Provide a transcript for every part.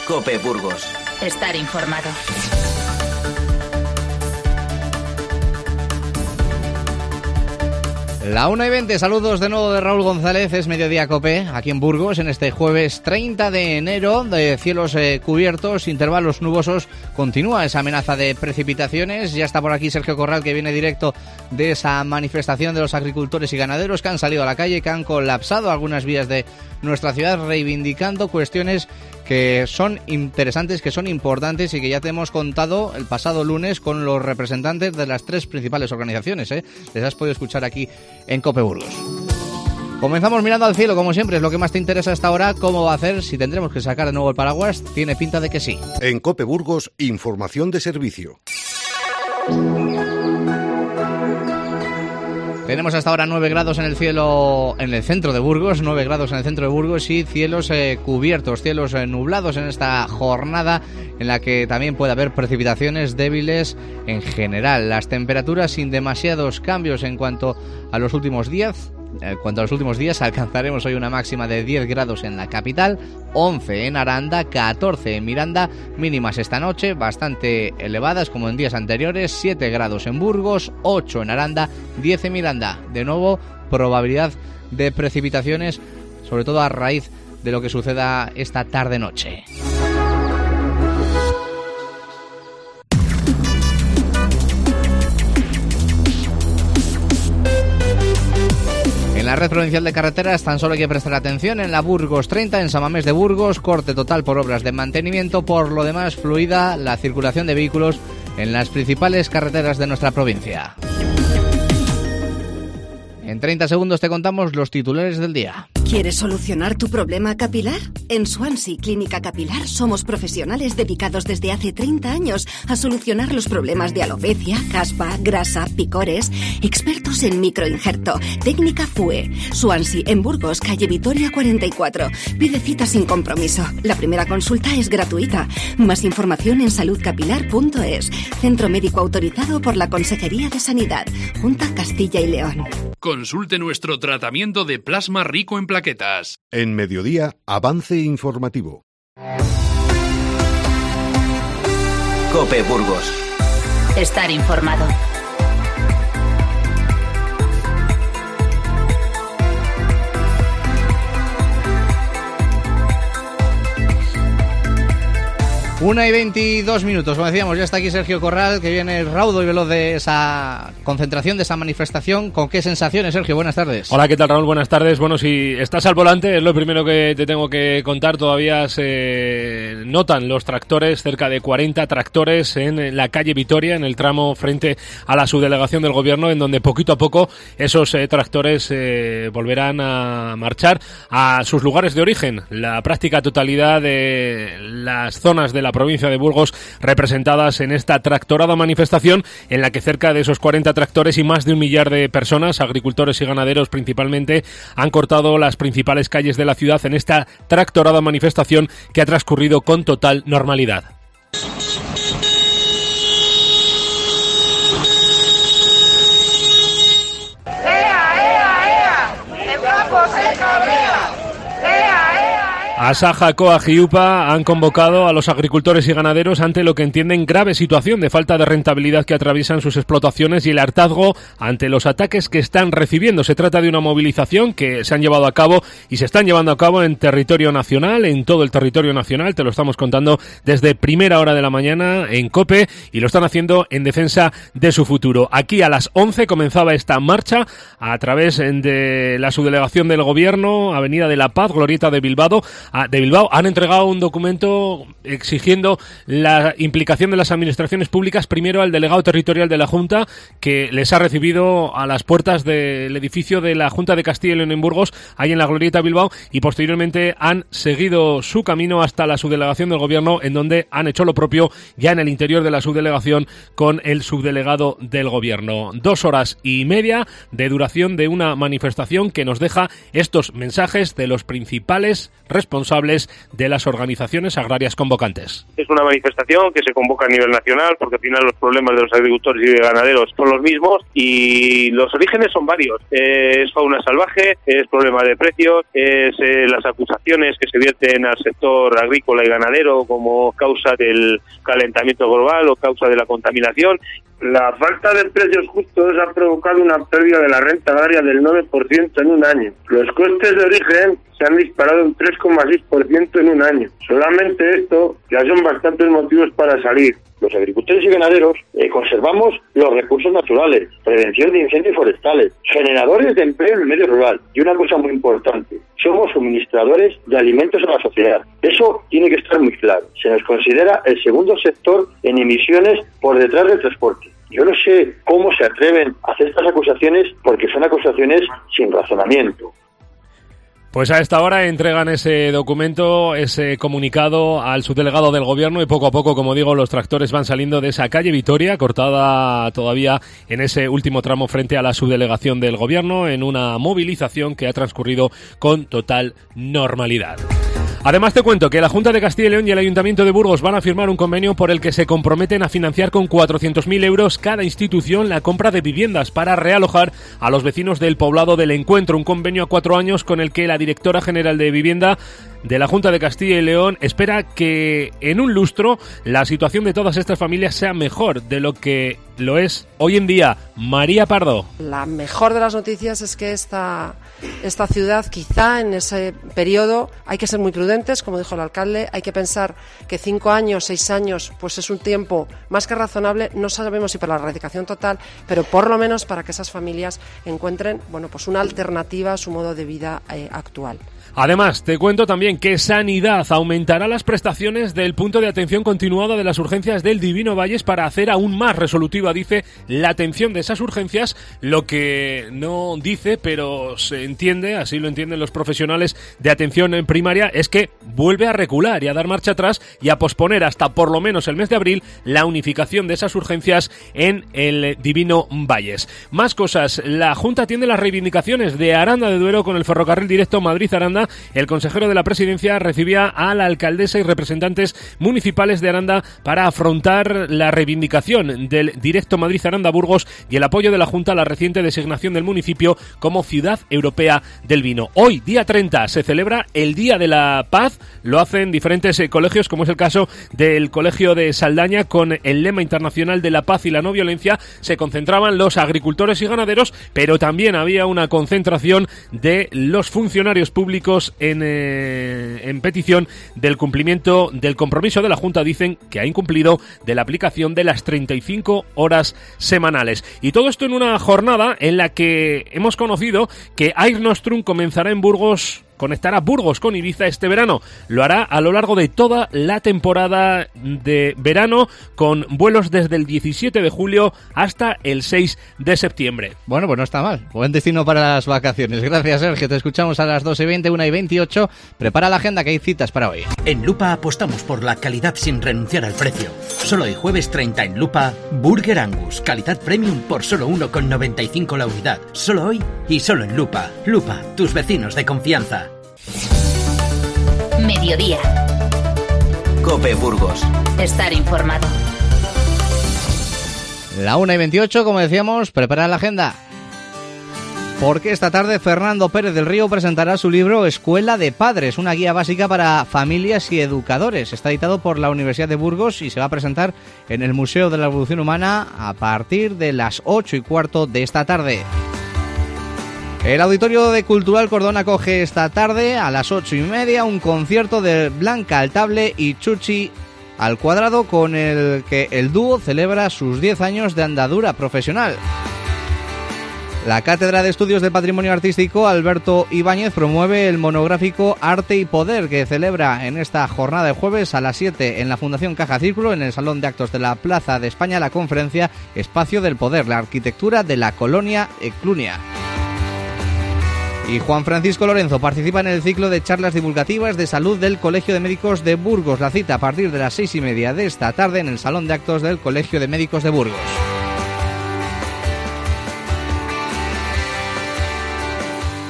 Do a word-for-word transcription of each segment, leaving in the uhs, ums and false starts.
COPE Burgos. Estar informado. La una y veinte, saludos de nuevo de Raúl González, es Mediodía COPE, aquí en Burgos, en este jueves treinta de enero, de cielos eh, cubiertos, intervalos nubosos, continúa esa amenaza de precipitaciones. Ya está por aquí Sergio Corral, que viene directo de esa manifestación de los agricultores y ganaderos que han salido a la calle, que han colapsado algunas vías de nuestra ciudad, reivindicando cuestiones que son interesantes, que son importantes y que ya te hemos contado el pasado lunes con los representantes de las tres principales organizaciones, ¿eh? Les has podido escuchar aquí en COPE Burgos. Comenzamos mirando al cielo, como siempre, es lo que más te interesa hasta ahora. ¿Cómo va a hacer? Si tendremos que sacar de nuevo el paraguas, tiene pinta de que sí. En COPE Burgos, información de servicio. Tenemos hasta ahora nueve grados en el cielo, en el centro de Burgos, nueve grados en el centro de Burgos y cielos eh, cubiertos, cielos eh, nublados en esta jornada en la que también puede haber precipitaciones débiles en general. Las temperaturas sin demasiados cambios en cuanto a los últimos días. En cuanto a los últimos días, alcanzaremos hoy una máxima de diez grados en la capital, once en Aranda, catorce en Miranda, mínimas esta noche bastante elevadas como en días anteriores, siete grados en Burgos, ocho en Aranda, diez en Miranda. De nuevo, probabilidad de precipitaciones, sobre todo a raíz de lo que suceda esta tarde-noche. En la red provincial de carreteras tan solo hay que prestar atención en la Burgos treinta, en San Mamés de Burgos, corte total por obras de mantenimiento. Por lo demás, fluida la circulación de vehículos en las principales carreteras de nuestra provincia. En treinta segundos te contamos los titulares del día. ¿Quieres solucionar tu problema capilar? En Swansea Clínica Capilar somos profesionales dedicados desde hace treinta años a solucionar los problemas de alopecia, caspa, grasa, picores. Expertos en microinjerto, técnica F U E. Swansea en Burgos, calle Vitoria cuarenta y cuatro. Pide cita sin compromiso. La primera consulta es gratuita. Más información en salud capilar punto es. Centro médico autorizado por la Consejería de Sanidad. Junta Castilla y León. Consulte nuestro tratamiento de plasma rico en plaquetas. En Mediodía, avance informativo. COPE Burgos. Estar informado. Una y veintidós minutos, como decíamos, ya está aquí Sergio Corral, que viene raudo y veloz de esa concentración, de esa manifestación. ¿Con qué sensaciones, Sergio? Buenas tardes. Hola, ¿qué tal, Raúl? Buenas tardes. Bueno, si estás al volante, es lo primero que te tengo que contar. Todavía se notan los tractores, cerca de cuarenta tractores en la calle Vitoria, en el tramo frente a la subdelegación del Gobierno, en donde poquito a poco esos eh, tractores eh, volverán a marchar a sus lugares de origen. La práctica totalidad de las zonas de la provincia de Burgos representadas en esta tractorada manifestación, en la que cerca de esos cuarenta tractores y más de un millar de personas, agricultores y ganaderos principalmente, han cortado las principales calles de la ciudad en esta tractorada manifestación que ha transcurrido con total normalidad. Asaja, Coag y UPA han convocado a los agricultores y ganaderos ante lo que entienden grave situación de falta de rentabilidad que atraviesan sus explotaciones y el hartazgo ante los ataques que están recibiendo. Se trata de una movilización que se han llevado a cabo y se están llevando a cabo en territorio nacional, en todo el territorio nacional. Te lo estamos contando desde primera hora de la mañana en COPE y lo están haciendo en defensa de su futuro. Aquí a las once comenzaba esta marcha a través de la subdelegación del Gobierno, Avenida de la Paz, Glorieta de Bilbao. de Bilbao han entregado un documento exigiendo la implicación de las administraciones públicas, primero al delegado territorial de la Junta, que les ha recibido a las puertas del edificio de la Junta de Castilla y León en Burgos, ahí en la Glorieta Bilbao, y posteriormente han seguido su camino hasta la subdelegación del Gobierno, en donde han hecho lo propio ya en el interior de la subdelegación con el subdelegado del Gobierno. Dos horas y media de duración de una manifestación que nos deja estos mensajes de los principales responsables responsables de las organizaciones agrarias convocantes. Es una manifestación que se convoca a nivel nacional porque al final los problemas de los agricultores y de ganaderos son los mismos y los orígenes son varios. Eh, es fauna salvaje, es problema de precios, es eh, las acusaciones que se vierten al sector agrícola y ganadero como causa del calentamiento global o causa de la contaminación. La falta de precios justos ha provocado una pérdida de la renta agraria del nueve por ciento en un año. Los costes de origen se han disparado un tres coma seis por ciento en un año. Solamente esto ya son bastantes motivos para salir. Los agricultores y ganaderos eh, conservamos los recursos naturales, prevención de incendios forestales, generadores de empleo en el medio rural y una cosa muy importante, somos suministradores de alimentos a la sociedad. Eso tiene que estar muy claro. Se nos considera el segundo sector en emisiones por detrás del transporte. Yo no sé cómo se atreven a hacer estas acusaciones porque son acusaciones sin razonamiento. Pues a esta hora entregan ese documento, ese comunicado al subdelegado del Gobierno y poco a poco, como digo, los tractores van saliendo de esa calle Vitoria, cortada todavía en ese último tramo frente a la subdelegación del Gobierno, en una movilización que ha transcurrido con total normalidad. Además te cuento que la Junta de Castilla y León y el Ayuntamiento de Burgos van a firmar un convenio por el que se comprometen a financiar con cuatrocientos mil euros cada institución la compra de viviendas para realojar a los vecinos del poblado del Encuentro. Un convenio a cuatro años con el que la directora general de Vivienda de la Junta de Castilla y León espera que en un lustro la situación de todas estas familias sea mejor de lo que lo es hoy en día. María Pardo. La mejor de las noticias es que esta, esta ciudad, quizá en ese periodo, hay que ser muy prudentes, como dijo el alcalde, hay que pensar que cinco años, seis años, pues es un tiempo más que razonable, no sabemos si para la erradicación total, pero por lo menos para que esas familias encuentren, bueno, pues una alternativa a su modo de vida eh, actual. Además, te cuento también que Sanidad aumentará las prestaciones del punto de atención continuada de las urgencias del Divino Valles para hacer aún más resolutiva, dice, la atención de esas urgencias, lo que no dice, pero se entiende, así lo entienden los profesionales de atención en primaria, es que vuelve a recular y a dar marcha atrás y a posponer hasta por lo menos el mes de abril la unificación de esas urgencias en el Divino Valles. Más cosas, la Junta atiende las reivindicaciones de Aranda de Duero con el ferrocarril directo Madrid-Aranda. El consejero de la Presidencia recibía a la alcaldesa y representantes municipales de Aranda para afrontar la reivindicación del directo Madrid-Aranda-Burgos y el apoyo de la Junta a la reciente designación del municipio como Ciudad Europea del Vino. Hoy, día treinta, se celebra el Día de la Paz. Lo hacen diferentes eh, colegios, como es el caso del Colegio de Saldaña, con el lema internacional de la paz y la no violencia. Se concentraban los agricultores y ganaderos, pero también había una concentración de los funcionarios públicos En, eh, en petición del cumplimiento del compromiso de la Junta, dicen que ha incumplido, de la aplicación de las treinta y cinco horas semanales. Y todo esto en una jornada en la que hemos conocido que Air Nostrum comenzará en Burgos, conectará Burgos con Ibiza este verano. Lo hará a lo largo de toda la temporada de verano, con vuelos desde el diecisiete de julio hasta el seis de septiembre. Bueno, pues no está mal. Buen destino para las vacaciones. Gracias, Sergio. Te escuchamos a las dos y veinte, una y veintiocho. Prepara la agenda, que hay citas para hoy. En Lupa apostamos por la calidad sin renunciar al precio. Solo hoy jueves treinta en Lupa, Burger Angus, calidad premium por solo uno con noventa y cinco la unidad. Solo hoy y solo en Lupa. Lupa, tus vecinos de confianza. Mediodía. COPE Burgos. Estar informado. La una y veintiocho, como decíamos, prepara la agenda. Porque esta tarde Fernando Pérez del Río presentará su libro Escuela de Padres, una guía básica para familias y educadores. Está editado por la Universidad de Burgos y se va a presentar en el Museo de la Evolución Humana a partir de las ocho y cuarto de esta tarde. El Auditorio de Cultural Cordón acoge esta tarde a las ocho y media un concierto de Blanca Altable y Chuchi al Cuadrado, con el que el dúo celebra sus diez años de andadura profesional. La Cátedra de Estudios de Patrimonio Artístico Alberto Ibáñez promueve el monográfico Arte y Poder, que celebra en esta jornada de jueves a las siete en la Fundación Caja Círculo, en el Salón de Actos de la Plaza de España, la conferencia Espacio del Poder, la arquitectura de la colonia Eclunia. Y Juan Francisco Lorenzo participa en el ciclo de charlas divulgativas de salud del Colegio de Médicos de Burgos. La cita a partir de las seis y media de esta tarde en el Salón de Actos del Colegio de Médicos de Burgos.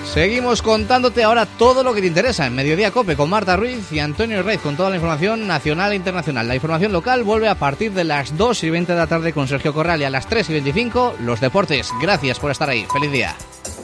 Seguimos contándote ahora todo lo que te interesa en Mediodía COPE con Marta Ruiz y Antonio Reyes con toda la información nacional e internacional. La información local vuelve a partir de las dos y veinte de la tarde con Sergio Corral y a las tres y veinticinco los deportes. Gracias por estar ahí. Feliz día.